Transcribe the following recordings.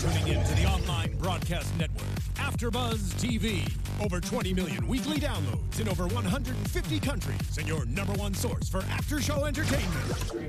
tuning in to the online broadcast network, AfterBuzz TV. Over 20 million weekly downloads in over 150 countries, and your number one source for after-show entertainment.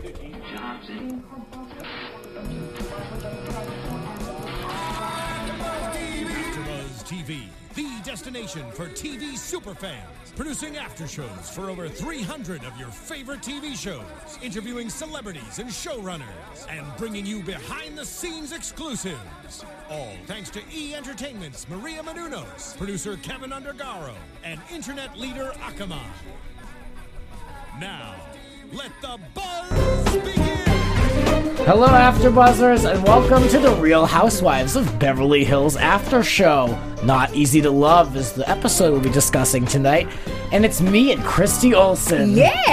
AfterBuzz TV, the destination for TV superfans. Producing aftershows for over 300 of your favorite TV shows, interviewing celebrities and showrunners, and bringing you behind-the-scenes exclusives. All thanks to E! Entertainment's Maria Menounos, producer Kevin Undergaro, and internet leader Akamai. Now, let the buzz begin! Hello, AfterBuzzers, and welcome to the Real Housewives of Beverly Hills After Show. Not Easy to Love is the episode we'll be discussing tonight, and it's me and Christy Olsen.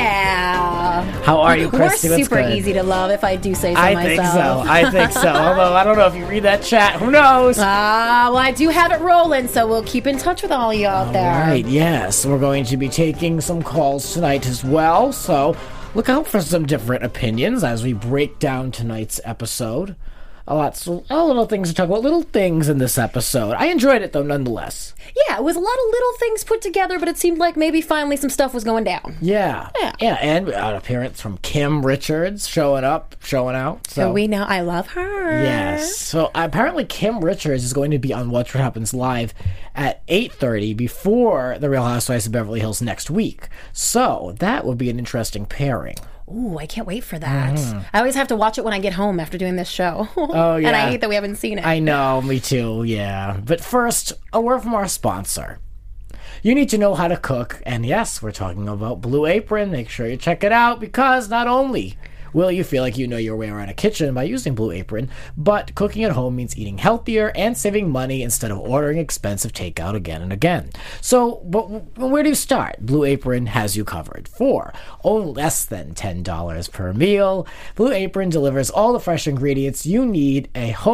Yeah! How are you, Christy? We're What's super good? easy to love, if I do say so I myself. think so. Although, I don't know if you read that chat. Who knows? Well, I do have it rolling, so we'll keep in touch with all you out there. Right, yes. We're going to be taking some calls tonight as well, so look out for some different opinions as we break down tonight's episode. A little things to talk about. Little things in this episode. I enjoyed it, though, nonetheless. Yeah, it was a lot of little things put together, but it seemed like maybe finally some stuff was going down. Yeah, and an appearance from Kim Richards showing out. So we know I love her. Yes. So apparently Kim Richards is going to be on What Happens Live at 8:30 before The Real Housewives of Beverly Hills next week. So that would be an interesting pairing. Ooh, I can't wait for that. I always have to watch it when I get home after doing this show. Oh, yeah. And I hate that we haven't seen it. I know, me too, yeah. But first, a word from our sponsor. You need to know how to cook, and yes, we're talking about Blue Apron. Make sure you check it out, because not only will you feel like you know your way around a kitchen by using Blue Apron, but cooking at home means eating healthier and saving money instead of ordering expensive takeout again and again. So, where do you start? Blue Apron has you covered. For only less than $10 per meal, Blue Apron delivers all the fresh ingredients you need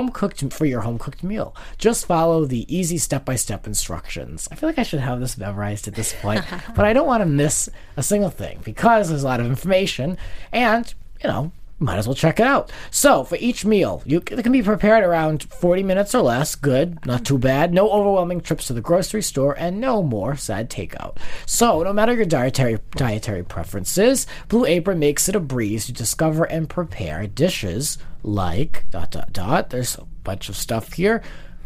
for your home-cooked meal. Just follow the easy step-by-step instructions. I feel like I should have this memorized at this point, but I don't want to miss a single thing because there's a lot of information, and might as well check it out. So, for each meal, it can be prepared around 40 minutes or less. Good, not too bad. No overwhelming trips to the grocery store, and no more sad takeout. So, no matter your dietary preferences, Blue Apron makes it a breeze to discover and prepare dishes like ... There's a bunch of stuff here.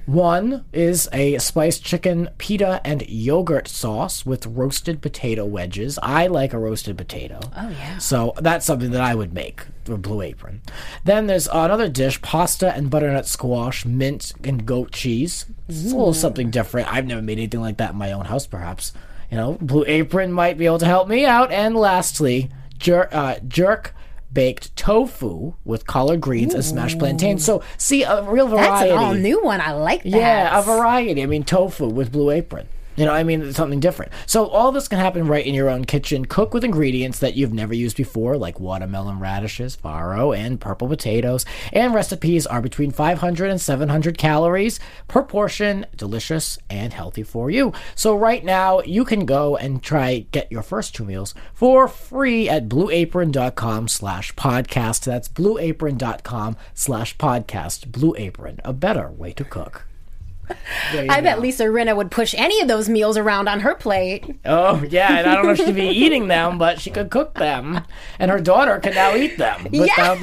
One is a spiced chicken pita and yogurt sauce with roasted potato wedges. I like a roasted potato. Oh, yeah. So that's something that I would make for Blue Apron. Then there's another dish, pasta and butternut squash, mint and goat cheese. It's a little something different. I've never made anything like that in my own house, perhaps. Blue Apron might be able to help me out. And lastly, jerk baked tofu with collard greens and smashed plantains. So, see, a real variety. That's an all-new one. I like that. Yeah, a variety. I mean, tofu with Blue Apron. It's something different. So all this can happen right in your own kitchen. Cook with ingredients that you've never used before, like watermelon radishes, farro, and purple potatoes. And recipes are between 500 and 700 calories per portion. Delicious and healthy for you. So right now, you can go and get your first 2 meals for free at blueapron.com/podcast. That's blueapron.com/podcast. Blue Apron, a better way to cook. I bet Lisa Rinna would push any of those meals around on her plate. Oh, yeah, and I don't know if she'd be eating them, but she could cook them. And her daughter could now eat them without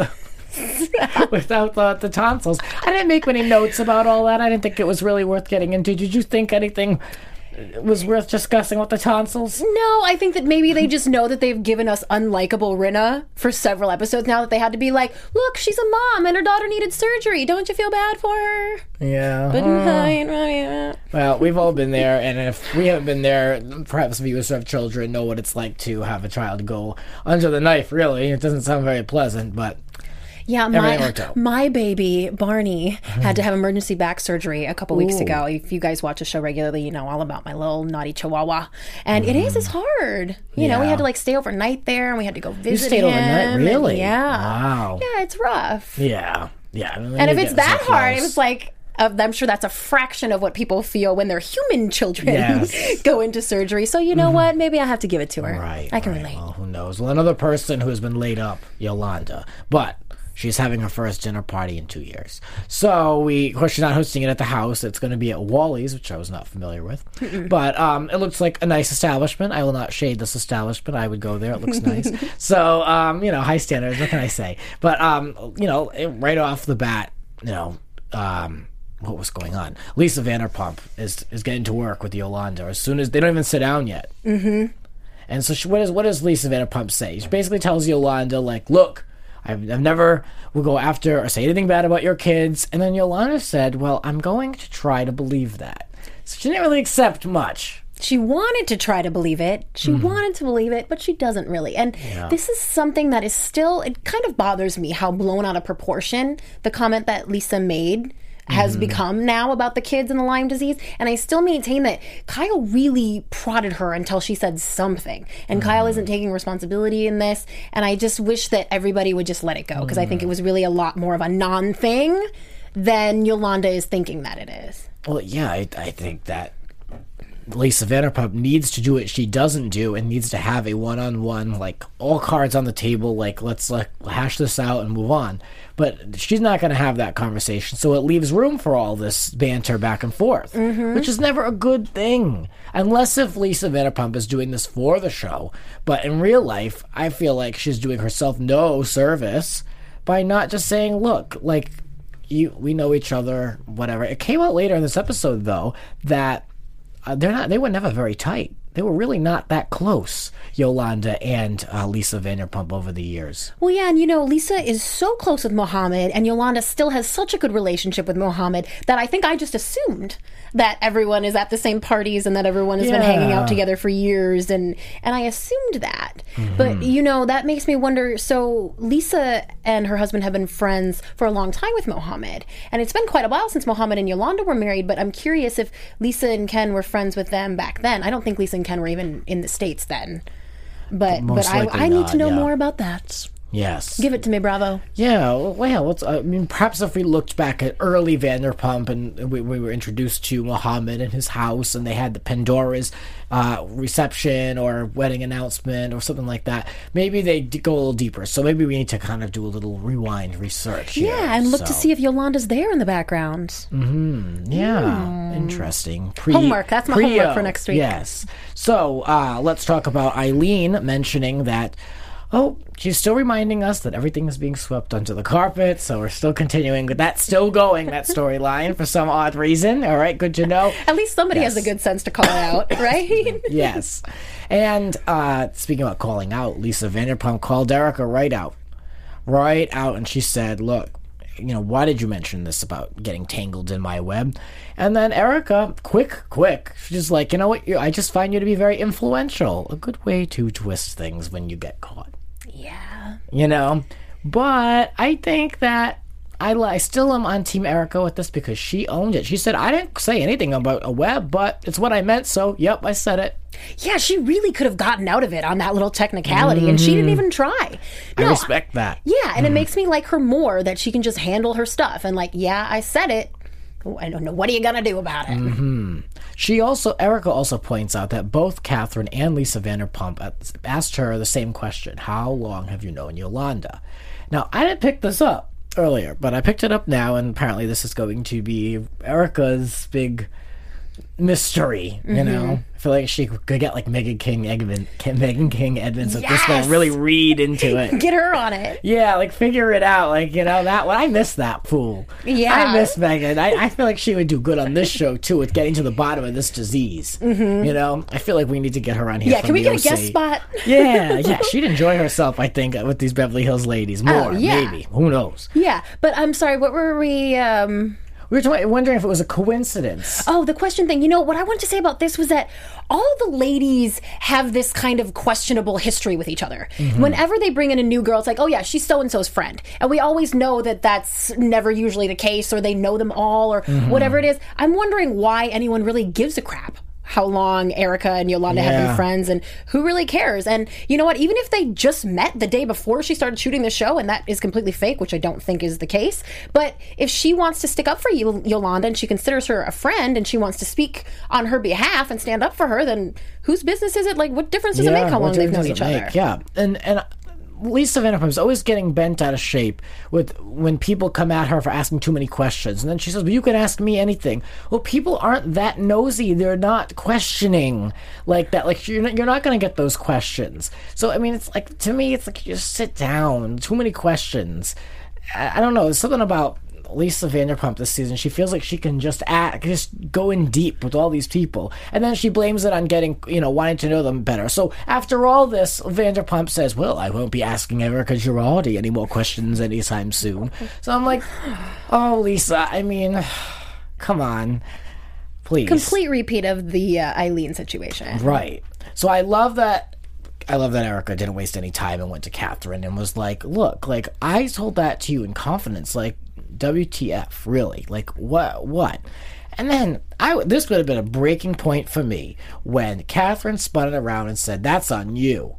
the tonsils. I didn't make many notes about all that. I didn't think it was really worth getting into. Did you think anything was worth discussing with the tonsils? No, I think that maybe they just know that they've given us unlikable Rinna for several episodes now, that they had to be like, look, she's a mom and her daughter needed surgery. Don't you feel bad for her? Yeah. But well, we've all been there, and if we haven't been there, perhaps viewers who have children know what it's like to have a child go under the knife, really. It doesn't sound very pleasant, but yeah, my baby, Barney, had to have emergency back surgery a couple weeks ago. If you guys watch the show regularly, you know all about my little naughty chihuahua. And it's hard. We had to stay overnight there, and we had to go visit him. You stayed overnight? Really? Yeah. Wow. Yeah, it's rough. Yeah. Yeah. And if it's that hard, it was like, I'm sure that's a fraction of what people feel when their human children go into surgery. So you know what? Maybe I have to give it to her. Right. I can relate. Well, who knows? Well, another person who has been laid up, Yolanda. But She's having her first dinner party in 2 years. So of course, she's not hosting it at the house. It's going to be at Wally's, which I was not familiar with. But it looks like a nice establishment. I will not shade this establishment. I would go there. It looks nice. So, high standards. What can I say? But, right off the bat, what was going on? Lisa Vanderpump is getting to work with Yolanda as soon as they don't even sit down yet. Mm-hmm. And so what does Lisa Vanderpump say? She basically tells Yolanda, like, look, I've never will go after or say anything bad about your kids. And then Yolanda said, well, I'm going to try to believe that. So she didn't really accept much. She wanted to try to believe it. She wanted to believe it, but she doesn't really. And this is something that is still, it kind of bothers me how blown out of proportion the comment that Lisa made has become now about the kids and the Lyme disease. And I still maintain that Kyle really prodded her until she said something. And Kyle isn't taking responsibility in this. And I just wish that everybody would just let it go, because I think it was really a lot more of a non-thing than Yolanda is thinking that it is. Well, yeah, I think that Lisa Vanderpump needs to do what she doesn't do and needs to have a one-on-one, like, all cards on the table, like, let's hash this out and move on. But she's not going to have that conversation, so it leaves room for all this banter back and forth, which is never a good thing. Unless if Lisa Vanderpump is doing this for the show. But in real life, I feel like she's doing herself no service by not just saying, look, like, we know each other, whatever. It came out later in this episode, though, that they were never very tight. They were really not that close, Yolanda and Lisa Vanderpump, over the years. Well, yeah, and Lisa is so close with Mohammed, and Yolanda still has such a good relationship with Mohammed that I think I just assumed that everyone is at the same parties and that everyone has been hanging out together for years, and I assumed that. But, that makes me wonder, so Lisa and her husband have been friends for a long time with Mohammed, and it's been quite a while since Mohammed and Yolanda were married, but I'm curious if Lisa and Ken were friends with them back then. I don't think Lisa and Ken were even in the States then. But I need to know more about that. Yes. Give it to me, Bravo. Yeah, well, perhaps if we looked back at early Vanderpump and we were introduced to Mohammed and his house, and they had the Pandora's reception or wedding announcement or something like that, maybe they go a little deeper. So maybe we need to kind of do a little rewind research here. Yeah, and look to see if Yolanda's there in the background. Yeah, interesting. Homework. That's my homework for next week. Yes. So let's talk about Eileen mentioning that, she's still reminding us that everything is being swept under the carpet, so we're still continuing with that, still going, that storyline for some odd reason. All right, good to know. At least somebody has the good sense to call it out, right? Yes. And speaking about calling out, Lisa Vanderpump called Erica right out, and she said, look, why did you mention this about getting tangled in my web? And then Erica, quick, she's like, you know what, I just find you to be very influential. A good way to twist things when you get caught. Yeah. But I think that I still am on Team Erica with this, because she owned it. She said, I didn't say anything about a web, but it's what I meant, so yep, I said it. Yeah, she really could have gotten out of it on that little technicality, and she didn't even try. No, I respect that. Yeah, and it makes me like her more, that she can just handle her stuff, and I said it. I don't know. What are you going to do about it? Erica also points out that both Catherine and Lisa Vanderpump asked her the same question. How long have you known Yolanda? Now, I didn't pick this up earlier, but I picked it up now, and apparently this is going to be Erica's big mystery, I feel like she could get like Megan King Edmonds at this point, really read into it. Get her on it. Yeah, like figure it out. Like, that I miss that fool. Yeah. I miss Megan. I feel like she would do good on this show too, with getting to the bottom of this disease. I feel like we need to get her on here. Yeah, can we get a guest spot? Yeah, she'd enjoy herself, I think, with these Beverly Hills ladies more, maybe. Who knows? Yeah, but I'm sorry, what were we We were wondering if it was a coincidence. Oh, the question thing. What I wanted to say about this was that all the ladies have this kind of questionable history with each other. Whenever they bring in a new girl, it's like, oh yeah, she's so-and-so's friend. And we always know that that's never usually the case, or they know them all, or whatever it is. I'm wondering why anyone really gives a crap how long Erica and Yolanda have been friends, and who really cares? And you know what? Even if they just met the day before she started shooting the show, and that is completely fake, which I don't think is the case, but if she wants to stick up for Yolanda, and she considers her a friend, and she wants to speak on her behalf and stand up for her, then whose business is it? Like, what difference does it make how long they've known each other? Yeah, and Lisa Vanderpump is always getting bent out of shape with when people come at her for asking too many questions. And then she says, well, you can ask me anything. Well, people aren't that nosy. They're not questioning like that. Like, you're not going to get those questions. So, I mean, it's like, to me, it's like, you just sit down. Too many questions. I don't know. There's something about Lisa Vanderpump this season. She feels like she can just go in deep with all these people, and then she blames it on getting, wanting to know them better. So after all this, Vanderpump says, well, I won't be asking Erica Giraldi any more questions anytime soon. So I'm like, oh, Lisa, I mean, come on, please. Complete repeat of the Eileen situation. Right. So I love that Erica didn't waste any time and went to Catherine and was like, look, like, I told that to you in confidence, like, WTF, really? Like, what? And then, this would have been a breaking point for me when Catherine spun it around and said, that's on you.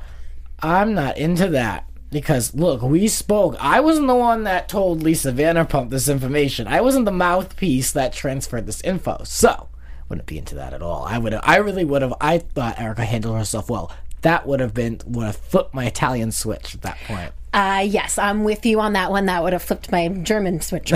I'm not into that. Because, look, we spoke. I wasn't the one that told Lisa Vanderpump this information. I wasn't the mouthpiece that transferred this info. So, wouldn't be into that at all. I thought Erica handled herself well. That would have flipped my Italian switch at that point. Yes, I'm with you on that one. That would have flipped my German switch.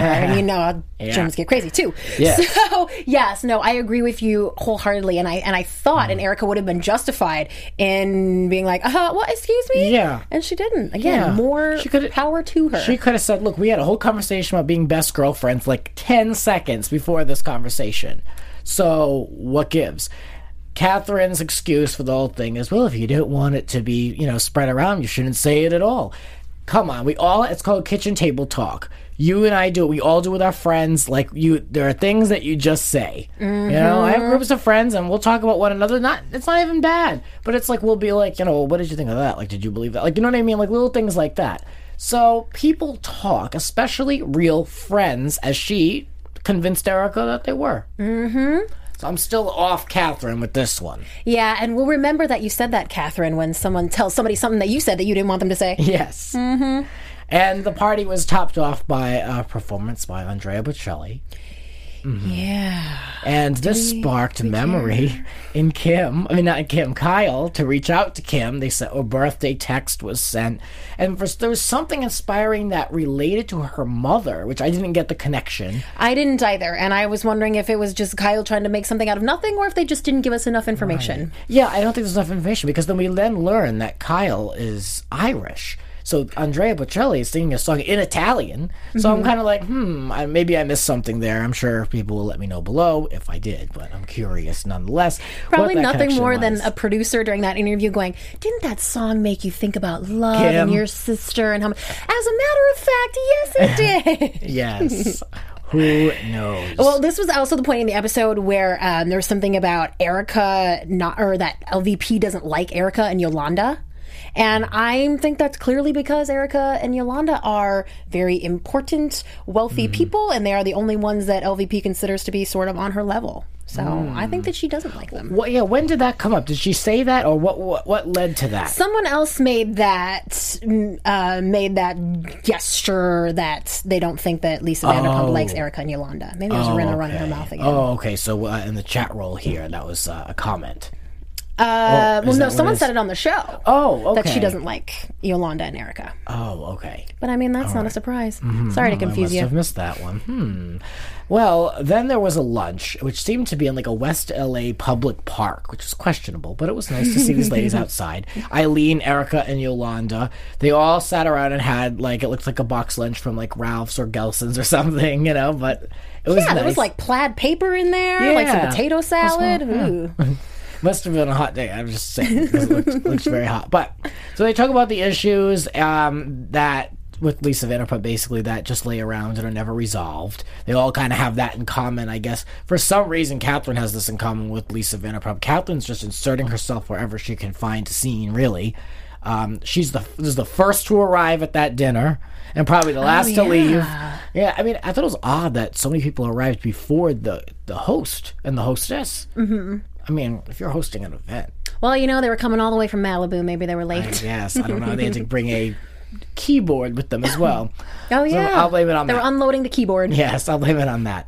And Germans get crazy too. Yes. So, yes, no, I agree with you wholeheartedly. And I thought, and Erica would have been justified in being like, what, excuse me? Yeah. And she didn't. Again, more power to her. She could have said, look, we had a whole conversation about being best girlfriends like 10 seconds before this conversation. So, what gives? Catherine's excuse for the whole thing is, well, if you don't want it to be, spread around, you shouldn't say it at all. Come on, it's called kitchen table talk. You and I do it. We all do it with our friends. Like, there are things that you just say. Mm-hmm. I have groups of friends, and we'll talk about one another. It's not even bad, but it's like, we'll be like, what did you think of that? Like, did you believe that? Like, you know what I mean? Like, little things like that. So, people talk, especially real friends, as she convinced Erica that they were. Mm-hmm. I'm still off Catherine with this one. Yeah, and we'll remember that you said that, Catherine, when someone tells somebody something that you said that you didn't want them to say. Yes. Mm-hmm. And the party was topped off by a performance by Andrea Bocelli. Mm-hmm. Yeah. And this sparked memory in Kyle, to reach out to Kim. They said a birthday text was sent. And there was something inspiring that related to her mother, which I didn't get the connection. I didn't either. And I was wondering if it was just Kyle trying to make something out of nothing, or if they just didn't give us enough information. Right. Yeah, I don't think there's enough information, because then we learn that Kyle is Irish. So Andrea Bocelli is singing a song in Italian. So I'm kind of like, maybe I missed something there. I'm sure people will let me know below if I did, but I'm curious nonetheless. Probably nothing more than a producer during that interview going, didn't that song make you think about love and your sister? And how? As a matter of fact, yes, it did. Yes. Who knows? Well, this was also the point in the episode where there was something about Erica, that LVP doesn't like Erica and Yolanda. And I think that's clearly because Erica and Yolanda are very important, wealthy people, and they are the only ones that LVP considers to be sort of on her level. So I think that she doesn't like them. Well, yeah, when did that come up? Did she say that, or what led to that? Someone else made that gesture that they don't think that Lisa Vanderpump likes Erica and Yolanda. Maybe it was Rinna running her mouth again. Oh, okay. So in the chat roll here, that was a comment. Someone said it on the show. Oh, okay. That she doesn't like Yolanda and Erica. Oh, okay. But I mean, that's not a surprise. Sorry to confuse you. I must have missed that one. Well, then there was a lunch, which seemed to be in like a West LA public park, which was questionable, but it was nice to see these ladies outside. Eileen, Erica, and Yolanda. They all sat around and had, like, it looked like a box lunch from like Ralph's or Gelson's or something, but it was nice. There was like plaid paper in there, like some potato salad. Ooh. Must have been a hot day. I'm just saying, because it looks very hot. But so they talk about the issues that with Lisa Vanderpump, basically, that just lay around and are never resolved. They all kind of have that in common, I guess. For some reason, Catherine has this in common with Lisa Vanderpump. Catherine's just inserting herself wherever she can find a scene, really. She's the first to arrive at that dinner, and probably the last to leave. Yeah, I mean, I thought it was odd that so many people arrived before the host and the hostess. Mm-hmm. I mean, if you're hosting an event. Well, they were coming all the way from Malibu. Maybe they were late. Yes, I don't know. They had to bring a keyboard with them as well. Oh, yeah. So I'll blame it on that. They were unloading the keyboard. Yes, I'll blame it on that.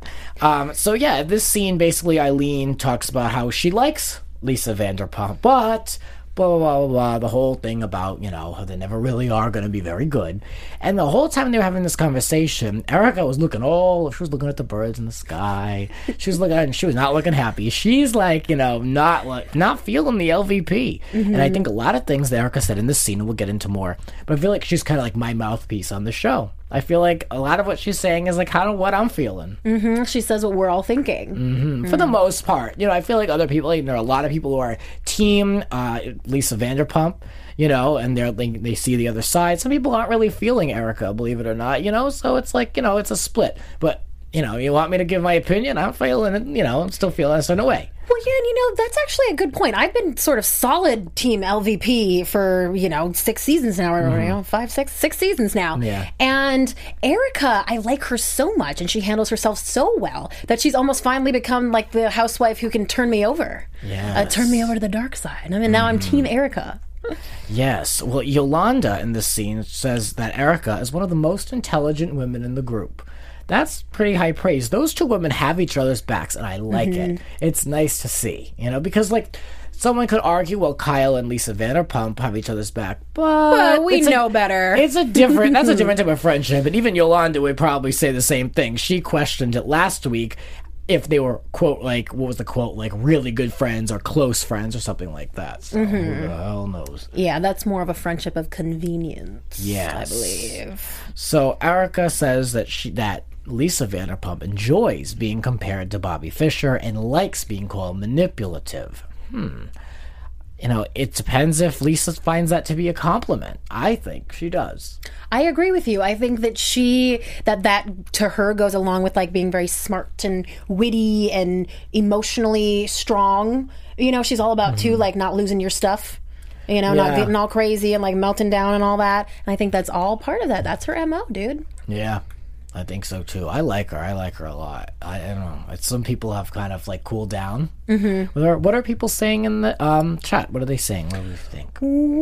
This scene, basically, Eileen talks about how she likes Lisa Vanderpump, but blah, blah, blah, blah, blah. The whole thing about, how they never really are going to be very good. And the whole time they were having this conversation, Erica was looking at the birds in the sky. She was not looking happy. She's like, not feeling the LVP. And I think a lot of things that Erica said in this scene, we'll get into more, but I feel like she's kind of like my mouthpiece on the show. I feel like a lot of what she's saying is like kind of what I'm feeling. She says what we're all thinking. For the most part. I feel like other people, there are a lot of people who are team Lisa Vanderpump, and they see the other side. Some people aren't really feeling Erica, believe it or not, so it's like, it's a split. But, you want me to give my opinion? I'm feeling it, I'm still feeling a certain way. Well, yeah, and that's actually a good point. I've been sort of solid team LVP for, 6 seasons now, or 6 seasons now. Yeah. And Erica, I like her so much, and she handles herself so well that she's almost finally become like the housewife who can turn me over. Yes. Turn me over to the dark side. I mean, now I'm team Erica. Yes. Well, Yolanda in this scene says that Erica is one of the most intelligent women in the group. That's pretty high praise. Those two women have each other's backs, and I like it. It's nice to see, because like someone could argue, well, Kyle and Lisa Vanderpump have each other's back, but we know better. That's a different type of friendship, and even Yolanda would probably say the same thing. She questioned it last week if they were, quote, like, what was the quote, like really good friends or close friends or something like that. So who the hell knows? Yeah, that's more of a friendship of convenience. Yes. I believe. So Erica says that Lisa Vanderpump enjoys being compared to Bobby Fischer and likes being called manipulative. It depends if Lisa finds that to be a compliment. I think she does. I agree with you. I think that that to her goes along with like being very smart and witty and emotionally strong. She's all about too, like not losing your stuff. Not getting all crazy and like melting down and all that. And I think that's all part of that. That's her MO, dude. Yeah. I think so too. I like her. I like her a lot. I don't know. Some people have kind of like cooled down. What are people saying in the chat? What are they saying? What do you think?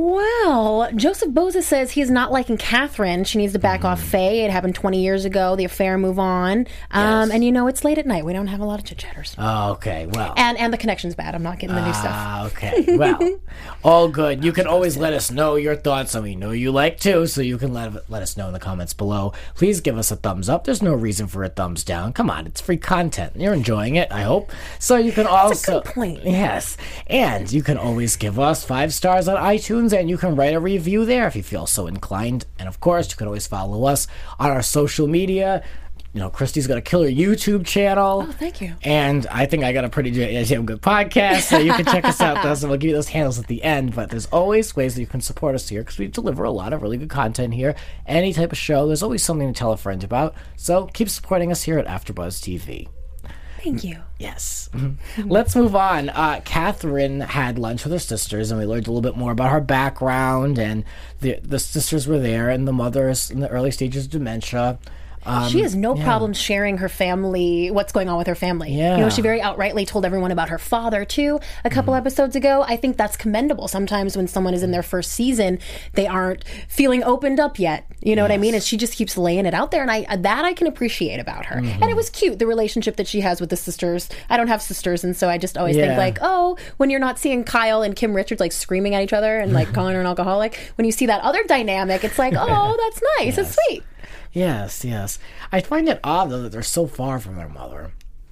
Well, Joseph Boza says he's not liking Catherine. She needs to back off Faye. It happened 20 years ago. The affair, move on. Yes. And it's late at night. We don't have a lot of chit chatters. Oh, okay. Well, and the connection's bad. I'm not getting the new stuff. Okay. Well, all good. You can always let us know your thoughts, and we know you like too. So you can let us know in the comments below. Please give us a thumbs up. There's no reason for a thumbs down. Come on, it's free content. You're enjoying it, I hope. So you can also... That's a good point. Yes. And you can always give us 5 stars on iTunes, and you can write a review there if you feel so inclined. And of course, you can always follow us on our social media. Christy's got a killer YouTube channel. Oh, thank you. And I think I got a pretty damn good podcast, so you can check us out. And we'll give you those handles at the end. But there's always ways that you can support us here, because we deliver a lot of really good content here. Any type of show, there's always something to tell a friend about. So keep supporting us here at AfterBuzz TV. Thank you. Yes. Let's move on. Catherine had lunch with her sisters, and we learned a little bit more about her background. And the sisters were there, and the mother is in the early stages of dementia. She has no problem sharing her family, what's going on with her family. Yeah. She very outrightly told everyone about her father, too, a couple episodes ago. I think that's commendable. Sometimes when someone is in their first season, they aren't feeling opened up yet. You know what I mean? And she just keeps laying it out there, and I can appreciate about her. And it was cute, the relationship that she has with the sisters. I don't have sisters, and so I just always think, like, when you're not seeing Kyle and Kim Richards, like, screaming at each other and, like, calling her an alcoholic, when you see that other dynamic, it's like, oh, that's nice. It's sweet. Yes. I find it odd, though, that they're so far from their mother.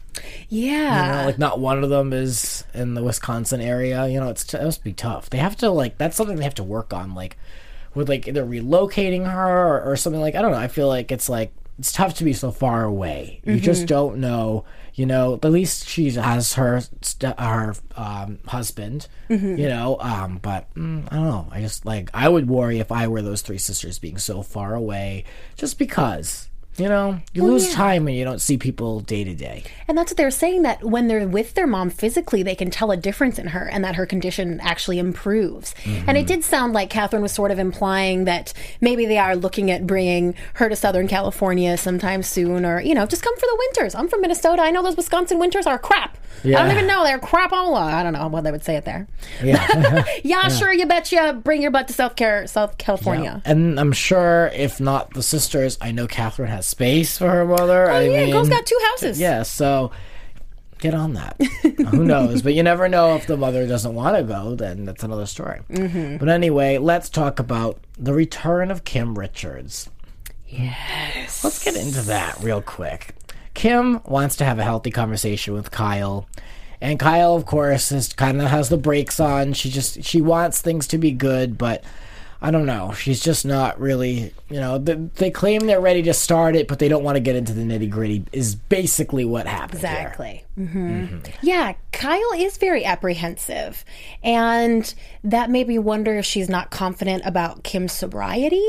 Yeah. Like, not one of them is in the Wisconsin area. It must be tough. They have to, like, that's something they have to work on, like, with, like, either relocating her or something like, I don't know. I feel like it's tough to be so far away. You just don't know, at least she has her husband, but I don't know. I just, I would worry if I were those 3 sisters being so far away, just because, you lose time when you don't see people day to day. And that's what they're saying, that when they're with their mom physically, they can tell a difference in her and that her condition actually improves. And it did sound like Catherine was sort of implying that maybe they are looking at bringing her to Southern California sometime soon, or, just come for the winters. I'm from Minnesota. I know those Wisconsin winters are crap. Yeah. I don't even know. They're crapola. I don't know what they would say it there. Yeah. Sure, you betcha. Bring your butt to South California. Yeah. And I'm sure if not the sisters, I know Catherine has space for her mother. Girl's got 2 houses. Yeah, so get on that. Who knows? But you never know. If the mother doesn't want to go, then that's another story. But anyway, let's talk about the return of Kim Richards. Yes. Let's get into that real quick. Kim wants to have a healthy conversation with Kyle. And Kyle, of course, kind of has the brakes on. She wants things to be good, but I don't know. She's just not really, they claim they're ready to start it, but they don't want to get into the nitty-gritty is basically what happened Exactly. Yeah, Kyle is very apprehensive. And that made me wonder if she's not confident about Kim's sobriety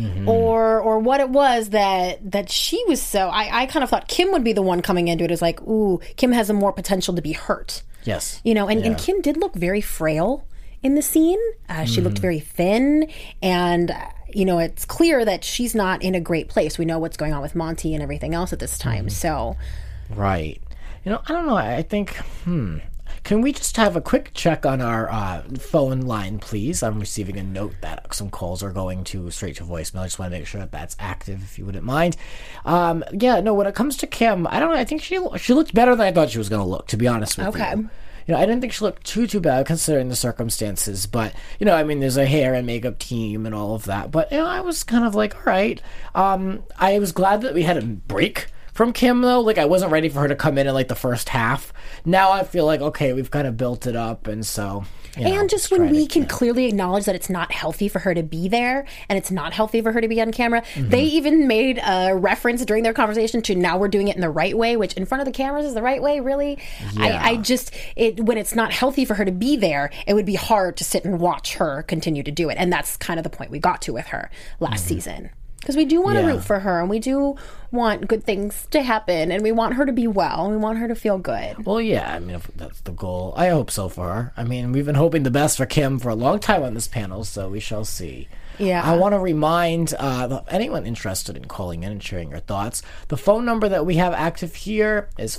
or what it was that she was so... I kind of thought Kim would be the one coming into it as like, ooh, Kim has a more potential to be hurt. Yes. And Kim did look very frail in the scene. She looked very thin, and it's clear that she's not in a great place. We know what's going on with Monty and everything else at this time. So right. I don't know. I think can we just have a quick check on our phone line, please? I'm receiving a note that some calls are going straight to voicemail. I just want to make sure that that's active, if you wouldn't mind. When it comes to Kim, I don't know. I think she looked better than I thought she was going to look, to be honest with you. I didn't think she looked too bad considering the circumstances, but, there's a hair and makeup team and all of that. But, I was kind of like, all right. I was glad that we had a break from Kim, though. Like, I wasn't ready for her to come in the first half. Now I feel like, okay, we've kind of built it up, and so... and just when we can clearly acknowledge that it's not healthy for her to be there and it's not healthy for her to be on camera. They even made a reference during their conversation to now we're doing it in the right way, which in front of the cameras is the right way, really? Yeah. When it's not healthy for her to be there, it would be hard to sit and watch her continue to do it. And that's kind of the point we got to with her last season. Because we do want to root for her, and we do want good things to happen, and we want her to be well, and we want her to feel good. Well, yeah, if that's the goal. I hope so for her. We've been hoping the best for Kim for a long time on this panel, so we shall see. Yeah. I want to remind anyone interested in calling in and sharing your thoughts, the phone number that we have active here is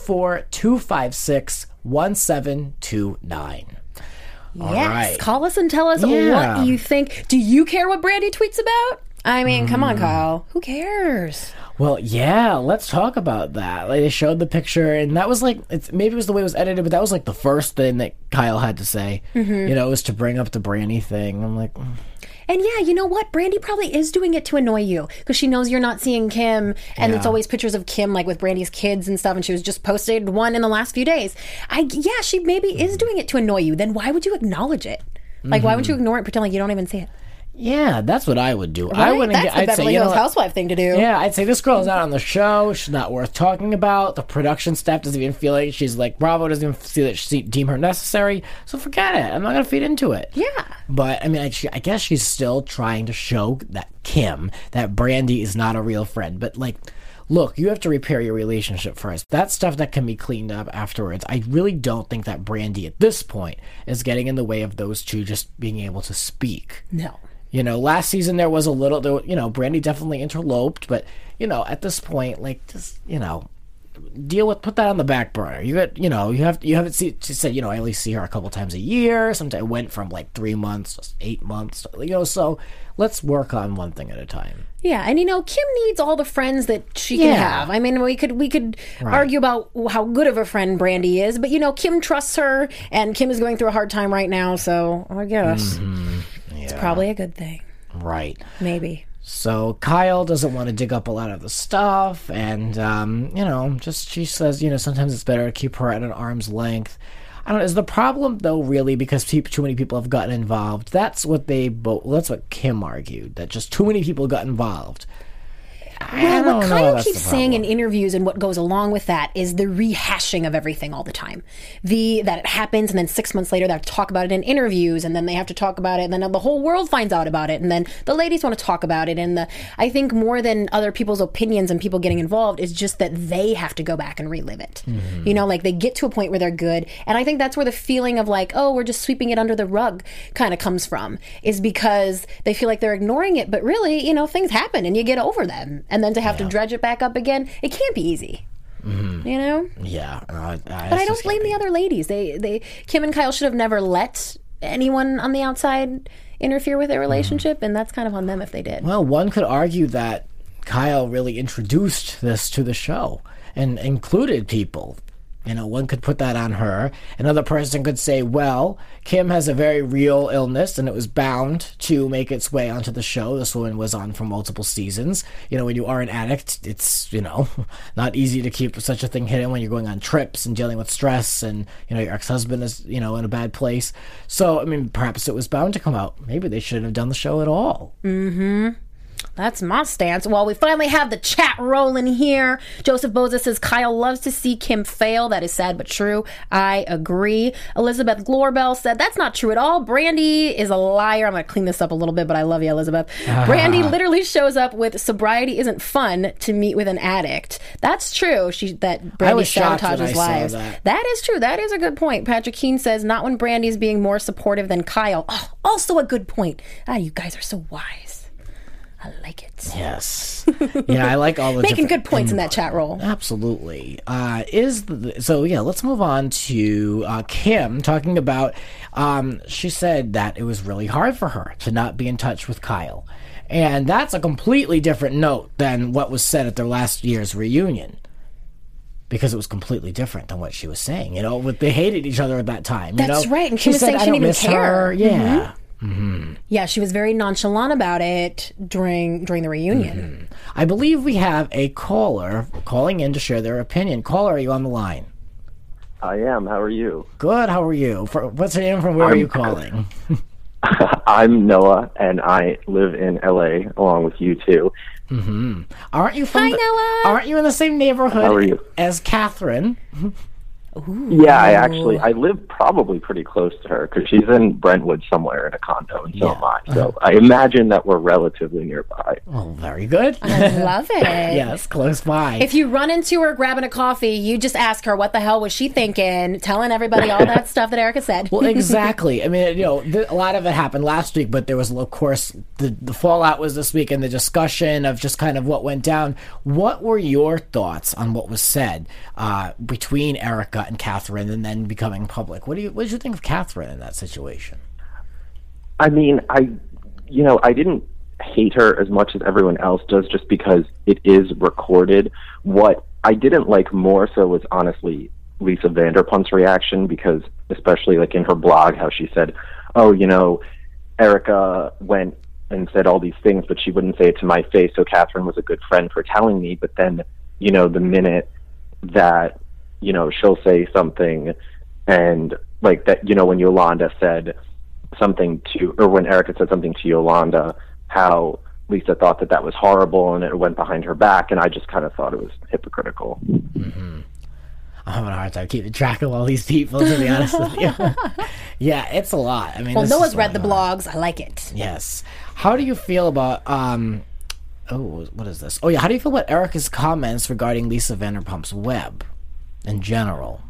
424-256-1729. Yes, call us and tell us what you think. Do you care what Brandi tweets about? Come on, Kyle. Who cares? Well, yeah, let's talk about that. They showed the picture, and that was maybe it was the way it was edited, but that was the first thing that Kyle had to say. It was to bring up the Brandi thing. I'm like... And yeah, you know what? Brandi probably is doing it to annoy you because she knows you're not seeing Kim, and it's always pictures of Kim with Brandi's kids and stuff, and she was just posted one in the last few days. She maybe is doing it to annoy you. Then why would you acknowledge it? Why wouldn't you ignore it and pretend like you don't even see it? Yeah, that's what I would do. Right? I wouldn't. That's the Beverly Hills Housewife thing to do. Yeah, I'd say this girl is not on the show. She's not worth talking about. The production staff doesn't even feel like she's Bravo doesn't even see that she deem her necessary. So forget it. I'm not gonna feed into it. Yeah. But I guess she's still trying to show that Brandi is not a real friend. But look, you have to repair your relationship first. That's stuff that can be cleaned up afterwards. I really don't think that Brandi at this point is getting in the way of those two just being able to speak. No. Last season there was a little, Brandi definitely interloped, but, at this point, put that on the back burner. You haven't seen, she said, I only see her a couple times a year. Sometimes it went from 3 months to 8 months, so let's work on one thing at a time. Yeah, and Kim needs all the friends that she can have. We could argue about how good of a friend Brandi is, but Kim trusts her, and Kim is going through a hard time right now, so I guess it's probably a good thing. Right. Maybe. So Kyle doesn't want to dig up a lot of the stuff, and she says, sometimes it's better to keep her at an arm's length. I don't know. Is the problem though really because too many people have gotten involved? That's what Kim argued, that just too many people got involved. Well, what Kyle keeps saying in interviews and what goes along with that is the rehashing of everything all the time. That it happens, and then 6 months later they have to talk about it in interviews, and then they have to talk about it, and then the whole world finds out about it, and then the ladies want to talk about it. And I think more than other people's opinions and people getting involved is just that they have to go back and relive it. They get to a point where they're good, and I think that's where the feeling of we're just sweeping it under the rug kind of comes from, is because they feel like they're ignoring it, but really, things happen and you get over them. And then to have to dredge it back up again, it can't be easy. Yeah. But I don't blame the other ladies. Kim and Kyle should have never let anyone on the outside interfere with their relationship, and that's kind of on them if they did. Well, one could argue that Kyle really introduced this to the show and included people. You know, one could put that on her. Another person could say, well, Kim has a very real illness and it was bound to make its way onto the show. This woman was on for multiple seasons. You know, when you are an addict, it's, you know, not easy to keep such a thing hidden when you're going on trips and dealing with stress and, you know, your ex-husband is, you know, in a bad place. So, I mean, perhaps it was bound to come out. Maybe they shouldn't have done the show at all. Mm-hmm. That's my stance. Well, we finally have the chat rolling here. Joseph Boza says, Kyle loves to see Kim fail. That is sad but true. I agree. Elizabeth Glorbell said, that's not true at all. Brandi is a liar. I'm going to clean this up a little bit, but I love you, Elizabeth. Brandi literally shows up with sobriety isn't fun to meet with an addict. That's true. That Brandi sabotages lives. That is true. That is a good point. Patrick Keene says, not when Brandi is being more supportive than Kyle. Oh, also a good point. You guys are so wise. I like it. Yes. Yeah, I like all the making good points in that chat roll. Absolutely. So let's move on to Kim talking about, she said that it was really hard for her to not be in touch with Kyle. And that's a completely different note than what was said at their last year's reunion. Because it was completely different than what she was saying. You know, they hated each other at that time. That's right. And she was saying she didn't even care. Her. Yeah. Mm-hmm. Mm-hmm. Yeah, she was very nonchalant about it during the reunion. Mm-hmm. I believe we have a caller calling in to share their opinion. Caller, are you on the line? I am. How are you? Good. How are you? What's your name? From where are you calling? I'm Noah, and I live in LA along with you two. Mm-hmm. Aren't you from? Hi, Noah. Aren't you in the same neighborhood How are you? as Catherine? Ooh. Yeah, I live probably pretty close to her because she's in Brentwood somewhere in a condo, and so am I. So I imagine that we're relatively nearby. Oh, very good. I love it. Yes, close by. If you run into her grabbing a coffee, you just ask her what the hell was she thinking, telling everybody all that stuff that Erica said. Well, exactly. I mean, you know, a lot of it happened last week, but there was, of course, the fallout was this week and the discussion of just kind of what went down. What were your thoughts on what was said between Erica and Catherine and then becoming public? What did you think of Catherine in that situation? I mean, I didn't hate her as much as everyone else does just because it is recorded. What I didn't like more so was honestly Lisa Vanderpump's reaction, because especially like in her blog, how she said, oh, you know, Erica went and said all these things, but she wouldn't say it to my face, so Catherine was a good friend for telling me. But then, you know, the minute that, you know, she'll say something and like that, you know, when Yolanda said something to, or when Erica said something to Yolanda, how Lisa thought that was horrible and it went behind her back, and I just kind of thought it was hypocritical. Mm-hmm. I'm having a hard time keeping track of all these people, to be honest with you. Yeah, it's a lot. I mean, well, Noah's read the blogs. I like it. Yes. How do you feel about what is this? Oh yeah, how do you feel about Erica's comments regarding Lisa Vanderpump's web in general?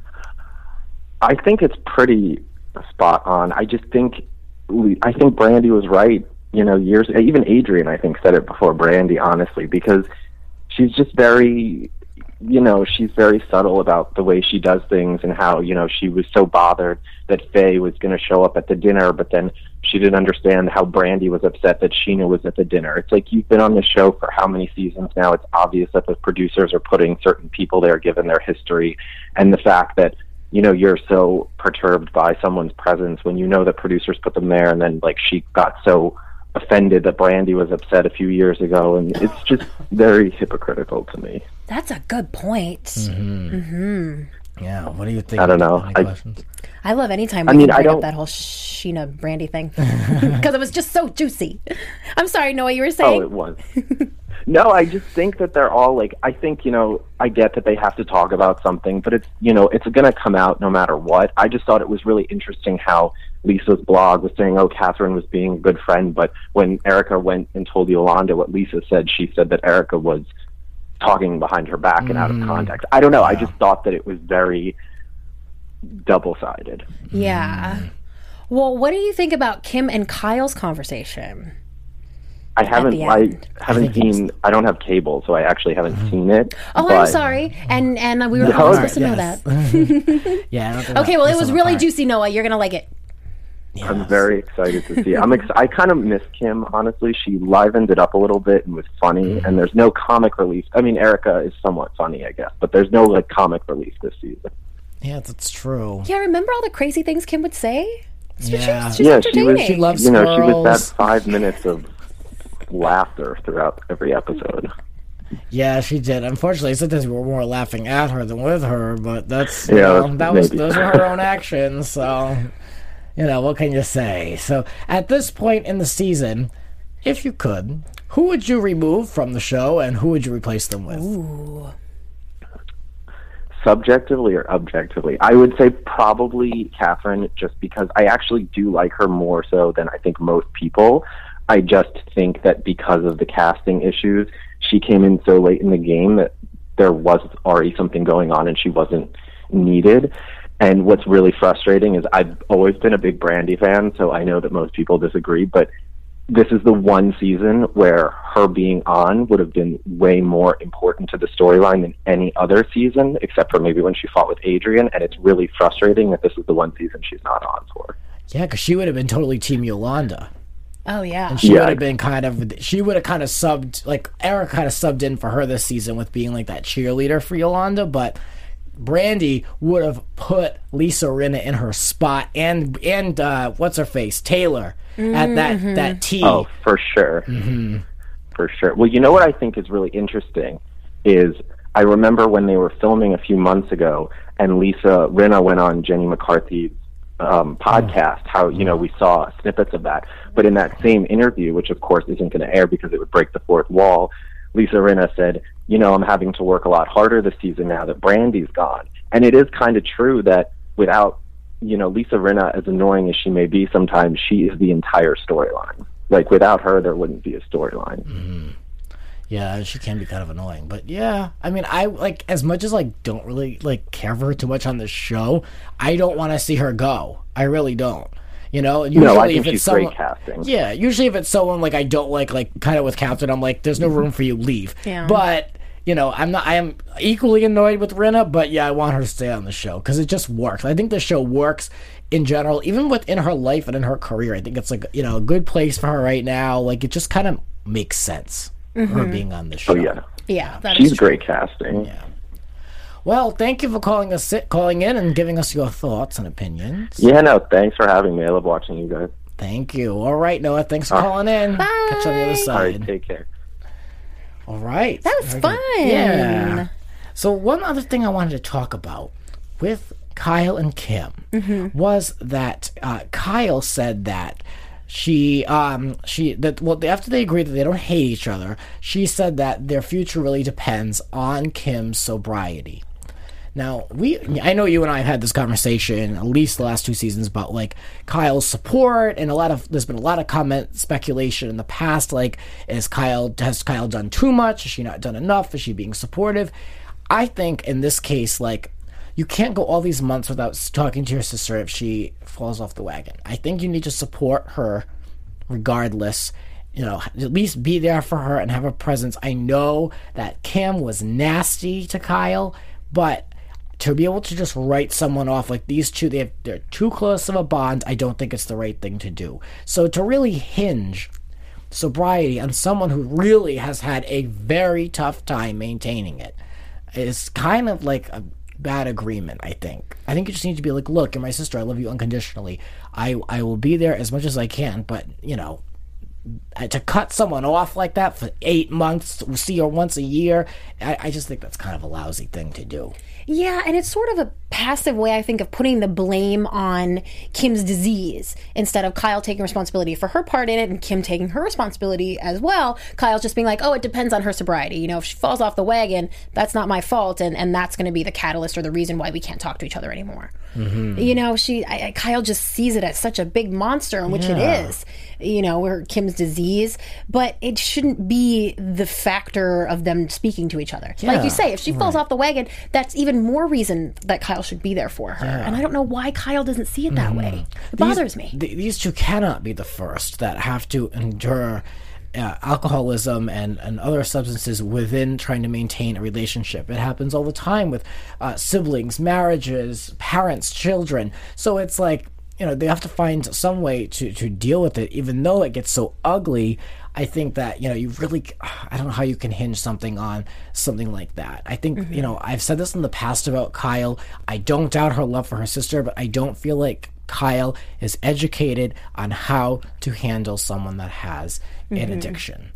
I think it's pretty spot on. I think Brandi was right. You know, even Adrian, I think, said it before Brandi, honestly, because she's just very, you know, she's very subtle about the way she does things, and how, you know, she was so bothered that Faye was going to show up at the dinner, but then she didn't understand how Brandi was upset that Sheena was at the dinner. It's like, you've been on the show for how many seasons now? It's obvious that the producers are putting certain people there given their history, and the fact that, you know, you're so perturbed by someone's presence when you know that producers put them there, and then like she got so offended that Brandi was upset a few years ago, and it's just very hypocritical to me. That's a good point. Mm-hmm. Mm-hmm. Yeah, what do you think? I don't know. I love any time we can bring up that whole Sheena Brandi thing, because it was just so juicy. I'm sorry, Noah, you were saying? Oh, it was. No, I just think that they're all like, I think, you know, I get that they have to talk about something, but it's, you know, it's going to come out no matter what. I just thought it was really interesting how Lisa's blog was saying, oh, Catherine was being a good friend, but when Erica went and told Yolanda what Lisa said, she said that Erica was talking behind her back and out of context. I don't know. Yeah. I just thought that it was very double-sided. Yeah. Well, what do you think about Kim and Kyle's conversation? I haven't seen, I don't have cable, so I actually haven't seen it. Oh, I'm sorry. And we were supposed to know that. Yeah. Okay, well, it was really juicy, Noah. You're going to like it. Yes. I'm very excited to see it. I kind of miss Kim, honestly. She livened it up a little bit and was funny, and there's no comic relief. I mean, Erica is somewhat funny, I guess, but there's no like comic relief this season. Yeah, that's true. Yeah, remember all the crazy things Kim would say? Yeah. She's entertaining. She loves She squirrels. was that 5 minutes of laughter throughout every episode. Yeah, she did. Unfortunately, sometimes we were more laughing at her than with her, but that's those were her own actions. So, what can you say? So, at this point in the season, if you could, who would you remove from the show, and who would you replace them with? Ooh. Subjectively or objectively? I would say probably Catherine, just because I actually do like her more so than I think most people. I just think that because of the casting issues, she came in so late in the game that there was already something going on and she wasn't needed. And what's really frustrating is I've always been a big Brandi fan, so I know that most people disagree, but this is the one season where her being on would have been way more important to the storyline than any other season, except for maybe when she fought with Adrian, and it's really frustrating that this is the one season she's not on for. Yeah, because she would have been totally Team Yolanda. Oh, yeah. And she would have been kind of subbed, like, Eric kind of subbed in for her this season with being like that cheerleader for Yolanda, but Brandi would have put Lisa Rinna in her spot, and what's her face, Taylor, at that T. Oh, for sure. Mm-hmm. For sure. Well, you know what I think is really interesting is I remember when they were filming a few months ago, and Lisa Rinna went on Jenny McCarthy's podcast, how, we saw snippets of that. But in that same interview, which of course isn't going to air because it would break the fourth wall, Lisa Rinna said, I'm having to work a lot harder this season now that Brandi's gone. And it is kind of true that without, Lisa Rinna, as annoying as she may be sometimes, she is the entire storyline. Like, without her, there wouldn't be a storyline. Mm-hmm. Yeah, she can be kind of annoying. But yeah, I mean, I, like, as much as, like, don't really, like, care for her too much on this show, I don't want to see her go. I really don't. Usually no, I think if it's she's someone, great casting. Yeah, usually if it's someone, like, I don't like kind of with Captain, I'm like, there's no room for you, leave. Yeah. But, I am equally annoyed with Rinna, but yeah, I want her to stay on the show, because it just works. I think the show works in general, even within her life and in her career. I think it's, like, a good place for her right now. Like, it just kind of makes sense. Her being on the show. Oh, yeah. Yeah, she's great casting. Yeah. Well, thank you for calling in and giving us your thoughts and opinions. Yeah, no, thanks for having me. I love watching you guys. Thank you. All right, Noah, thanks for calling in. Bye. Catch you on the other side. All right, take care. All right. That was fun. Yeah. So one other thing I wanted to talk about with Kyle and Kim was that Kyle said that after they agreed that they don't hate each other, she said that their future really depends on Kim's sobriety. Now, I know you and I have had this conversation at least the last 2 seasons about, like, Kyle's support, and there's been a lot of speculation in the past, like, has Kyle done too much? Has she not done enough? Is she being supportive? I think in this case, like, you can't go all these months without talking to your sister if she falls off the wagon. I think you need to support her regardless. At least be there for her and have a presence. I know that Kim was nasty to Kyle, but to be able to just write someone off like these two, they're too close of a bond. I don't think it's the right thing to do. So to really hinge sobriety on someone who really has had a very tough time maintaining it is kind of like a bad agreement, I think. I think you just need to be like, look, you're my sister. I love you unconditionally. I will be there as much as I can, but, to cut someone off like that for 8 months, see her once a year, I just think that's kind of a lousy thing to do. Yeah, and it's sort of a passive way, I think, of putting the blame on Kim's disease instead of Kyle taking responsibility for her part in it and Kim taking her responsibility as well. Kyle's just being like, it depends on her sobriety. If she falls off the wagon, that's not my fault, and that's going to be the catalyst or the reason why we can't talk to each other anymore. Mm-hmm. Kyle just sees it as such a big monster, in which it is, where Kim's disease, but it shouldn't be the factor of them speaking to each other. Yeah, like you say, if she falls off the wagon, that's even more reason that Kyle should be there for her. Yeah. And I don't know why Kyle doesn't see it that way. It bothers me. These two cannot be the first that have to endure alcoholism and other substances within trying to maintain a relationship. It happens all the time with siblings, marriages, parents, children. So it's like, they have to find some way to deal with it, even though it gets so ugly. I think that, you really, I don't know how you can hinge something on something like that. I think, I've said this in the past about Kyle. I don't doubt her love for her sister, but I don't feel like Kyle is educated on how to handle someone that has an addiction.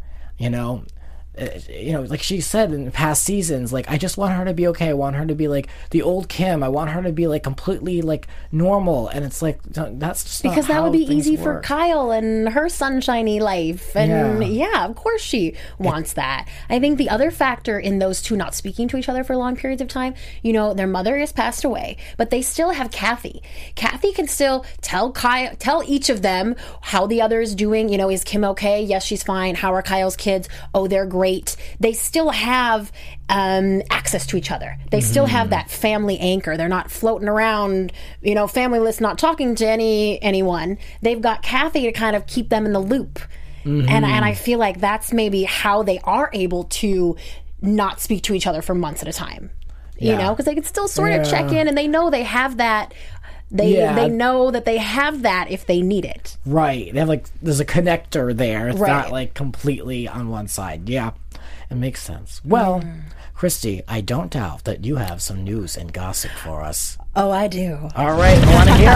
Like she said in past seasons, like, I just want her to be okay. I want her to be like the old Kim. I want her to be like completely like normal. And it's like, that's just because that would be easy for Kyle and her sunshiny life. And yeah, of course she wants that. I think the other factor in those two not speaking to each other for long periods of time, their mother has passed away, but they still have Kathy. Kathy can still tell each of them how the other is doing. Is Kim okay? Yes, she's fine. How are Kyle's kids? Oh, they're great. They still have access to each other. They still have that family anchor. They're not floating around, familyless, not talking to anyone. They've got Kathy to kind of keep them in the loop. And I feel like that's maybe how they are able to not speak to each other for months at a time. Because they can still sort of check in, and they know they have that. They know that they have that if they need it. Right. They have there's a connector there. It's not completely on one side. Yeah. It makes sense. Well, Christy, I don't doubt that you have some news and gossip for us. Oh, I do. All right, I want to hear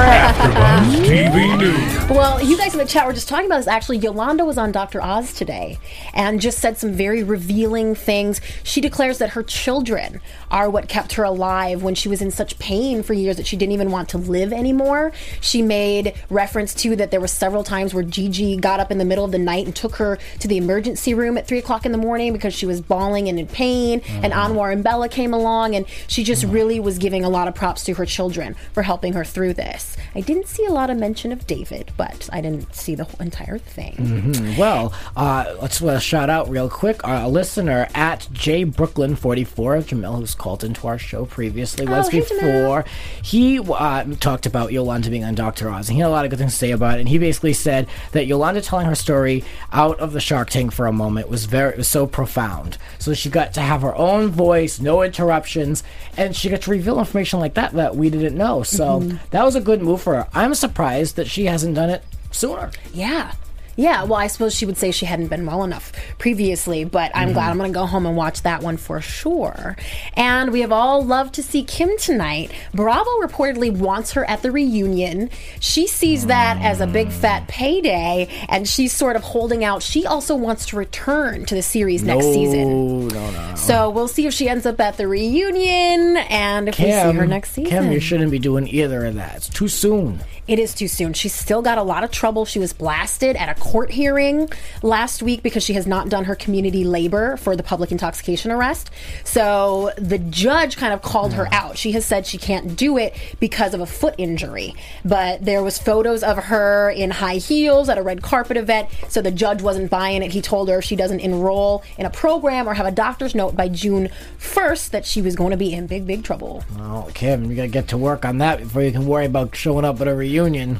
it. TV News. Well, you guys in the chat were just talking about this. Actually, Yolanda was on Dr. Oz today and just said some very revealing things. She declares that her children are what kept her alive when she was in such pain for years that she didn't even want to live anymore. She made reference to that there were several times where Gigi got up in the middle of the night and took her to the emergency room at 3 o'clock in the morning because she was bawling and in pain. And Anwar and Bella came along, and she just really was giving a lot of props to her children for helping her through this. I didn't see a lot of mention of David, but I didn't see the whole entire thing. Well, let's shout out real quick. Our listener at JBrooklyn44, Jamil, who's called into our show previously, before. He talked about Yolanda being on Dr. Oz, and he had a lot of good things to say about it. And he basically said that Yolanda telling her story out of the Shark Tank for a moment was so profound. So she got to have her own voice, no interruptions, and she got to reveal information like that we didn't know. So that was a good move for her. I'm surprised that she hasn't done it sooner. Yeah, well, I suppose she would say she hadn't been well enough previously, but I'm glad I'm going to go home and watch that one for sure. And we have all loved to see Kim tonight. Bravo reportedly wants her at the reunion. She sees that as a big fat payday, and she's sort of holding out. She also wants to return to the series next season. No. So we'll see if she ends up at the reunion and if we see her next season. Kim, you shouldn't be doing either of that. It's too soon. It is too soon. She's still got a lot of trouble. She was blasted at a court hearing last week because she has not done her community labor for the public intoxication arrest. So the judge kind of called her out. She has said she can't do it because of a foot injury. But there was photos of her in high heels at a red carpet event, so the judge wasn't buying it. He told her if she doesn't enroll in a program or have a doctor's note by June 1st that she was going to be in big, big trouble. Well, Kim, you got to get to work on that before you can worry about showing up at a reunion.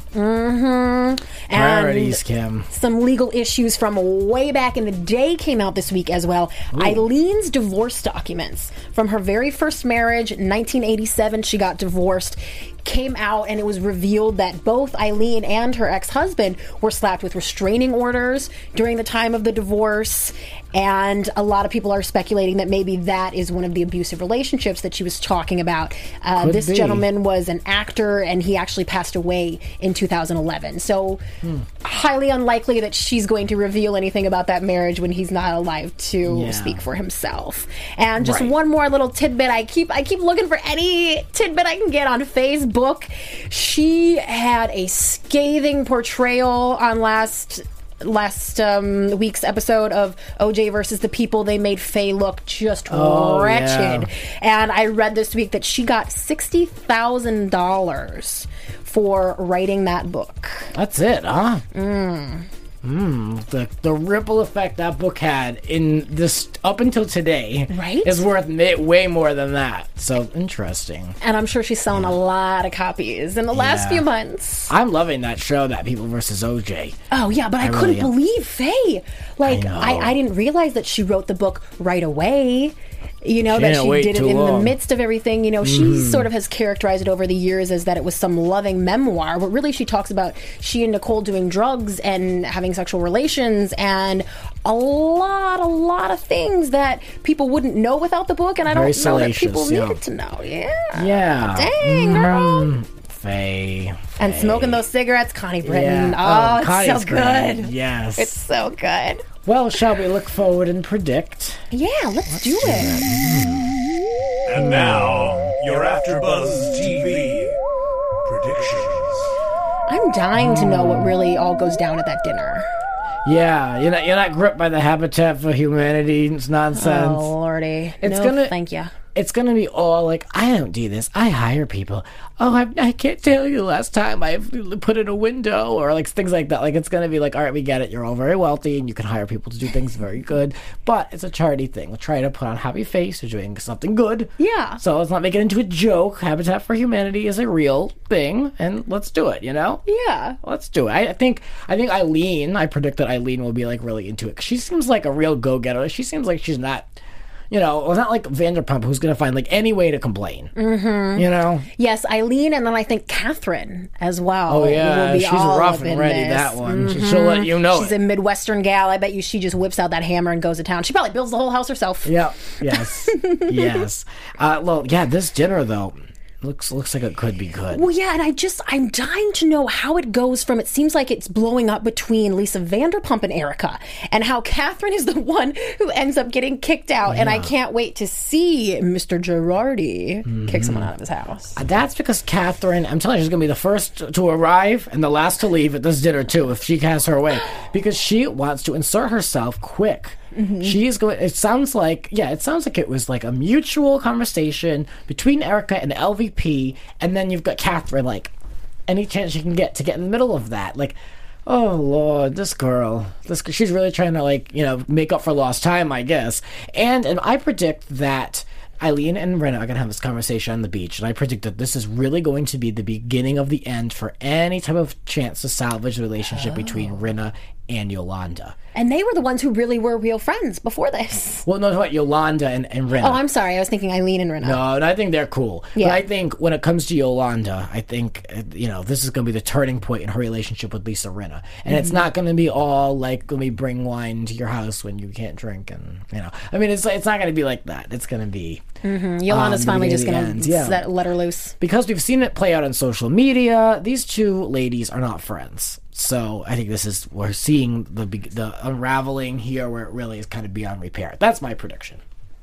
Priorities, Kim. Some legal issues from way back in the day came out this week as well. Ooh. Eileen's divorce documents from her very first marriage, 1987, she got divorced, came out, and it was revealed that both Eileen and her ex-husband were slapped with restraining orders during the time of the divorce. And a lot of people are speculating that maybe that is one of the abusive relationships that she was talking about. This gentleman was an actor, and he actually passed away in 2011. So highly unlikely that she's going to reveal anything about that marriage when he's not alive to speak for himself. And just one more little tidbit. I keep looking for any tidbit I can get on Facebook. She had a scathing portrayal on last week's episode of OJ versus the People. They made Faye look just wretched. And I read this week that she got $60,000 for writing that book. That's it, huh? The ripple effect that book had in this up until today is worth way more than that. So interesting. And I'm sure she's selling a lot of copies in the last few months. I'm loving that show, that People versus OJ. Oh yeah, but I couldn't believe Faye. I didn't realize that she wrote the book right away. You know, that she did it in the midst of everything. You know, she sort of has characterized it over the years as that it was some loving memoir, but really she talks about she and Nicole doing drugs and having sexual relations and a lot of things that people wouldn't know without the book, and I don't know that people needed to know. Yeah. Dang, girl. Faye. And smoking those cigarettes, Connie Britton. Oh, it's Connie's so good. Great. Yes. It's so good. Well, shall we look forward and predict? Yeah, let's do it. And now, your AfterBuzz TV predictions. I'm dying to know what really all goes down at that dinner. Yeah, you're not gripped by the Habitat for Humanity nonsense. Oh, Lordy. Thank you. It's going to be all like, I don't do this. I hire people. Oh, I can't tell you the last time I put in a window or like things like that. Like, it's going to be like, all right, we get it. You're all very wealthy and you can hire people to do things very good. But it's a charity thing. We'll try to put on a happy face. You're doing something good. Yeah. So let's not make it into a joke. Habitat for Humanity is a real thing. And let's do it, Yeah. Let's do it. I think Eileen, I predict that Eileen will be like really into it. 'Cause she seems like a real go-getter. She seems like she's not... it's not like Vanderpump who's going to find like any way to complain. Mm-hmm. Yes, Eileen, and then I think Catherine as well. Oh yeah, will be she's all rough and ready. This. That one, she'll let you know. She's a Midwestern gal. I bet you she just whips out that hammer and goes to town. She probably builds the whole house herself. Yeah. Yes. Yes. This dinner though. Looks like it could be good. Well, yeah, and I'm dying to know how it goes from, it seems like it's blowing up between Lisa Vanderpump and Erica, and how Catherine is the one who ends up getting kicked out, and I can't wait to see Mr. Girardi kick someone out of his house. That's because Catherine, I'm telling you, she's going to be the first to arrive and the last to leave at this dinner, too, if she has her way, because she wants to insert herself quick. She's going. It sounds like it was like a mutual conversation between Erica and LVP, and then you've got Catherine. Like, any chance you can get to get in the middle of that. Like, oh Lord, this girl, she's really trying to make up for lost time, I guess. And I predict that Eileen and Rinna are going to have this conversation on the beach, and I predict that this is really going to be the beginning of the end for any type of chance to salvage the relationship between Rinna and Yolanda. And they were the ones who really were real friends before this. Well, no, what, Yolanda and Rinna. Oh, I'm sorry. I was thinking Eileen and Rinna. No, I think they're cool. Yeah. But I think when it comes to Yolanda, I think, this is going to be the turning point in her relationship with Lisa Rinna. And it's not going to be all like, let me bring wine to your house when you can't drink. And, I mean, it's not going to be like that. It's going to be... Yolanda's finally just going to let her loose. Because we've seen it play out on social media, these two ladies are not friends. So I think we're seeing the unraveling here where it really is kind of beyond repair. That's my prediction.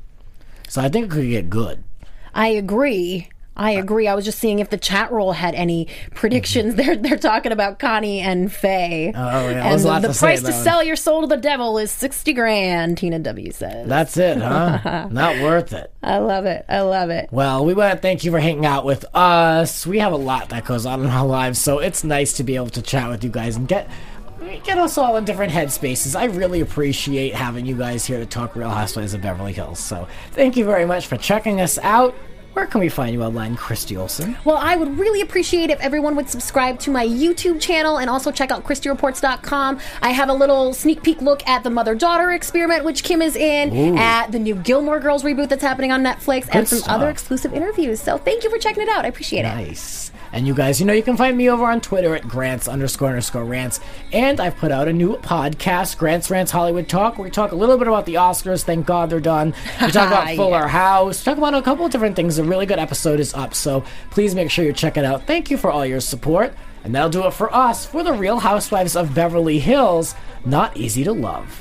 So I think it could get good. I agree. I was just seeing if the chat roll had any predictions. They're talking about Connie and Faye. Oh yeah, and the price to sell your soul to the devil is $60,000. Tina W says. That's it, huh? Not worth it. I love it. Well, we want to thank you for hanging out with us. We have a lot that goes on in our lives, so it's nice to be able to chat with you guys and get us all in different headspaces. I really appreciate having you guys here to talk Real Housewives of Beverly Hills. So thank you very much for checking us out. Where can we find you online, Christy Olson? Well, I would really appreciate if everyone would subscribe to my YouTube channel and also check out ChristyReports.com. I have a little sneak peek look at the mother-daughter experiment, which Kim is in, at the new Gilmore Girls reboot that's happening on Netflix, and some other exclusive interviews. So thank you for checking it out. I appreciate it. Nice. And you guys, you can find me over on Twitter at Grants__Rants. And I've put out a new podcast, Grants Rants Hollywood Talk, where we talk a little bit about the Oscars. Thank God they're done. We talk about Fuller House. We talk about a couple of different things. A really good episode is up, so please make sure you check it out. Thank you for all your support. And that'll do it for us, for the Real Housewives of Beverly Hills. Not easy to love.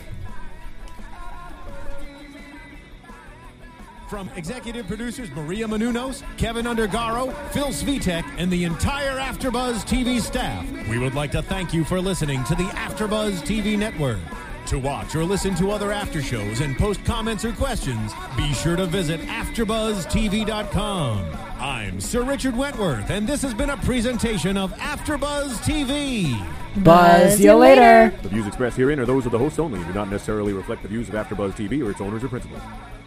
From executive producers Maria Menounos, Kevin Undergaro, Phil Svitek, and the entire AfterBuzz TV staff, we would like to thank you for listening to the AfterBuzz TV network. To watch or listen to other after shows and post comments or questions, be sure to visit AfterBuzzTV.com. I'm Sir Richard Wentworth, and this has been a presentation of AfterBuzz TV. Buzz you later. The views expressed herein are those of the hosts only and do not necessarily reflect the views of AfterBuzz TV or its owners or principals.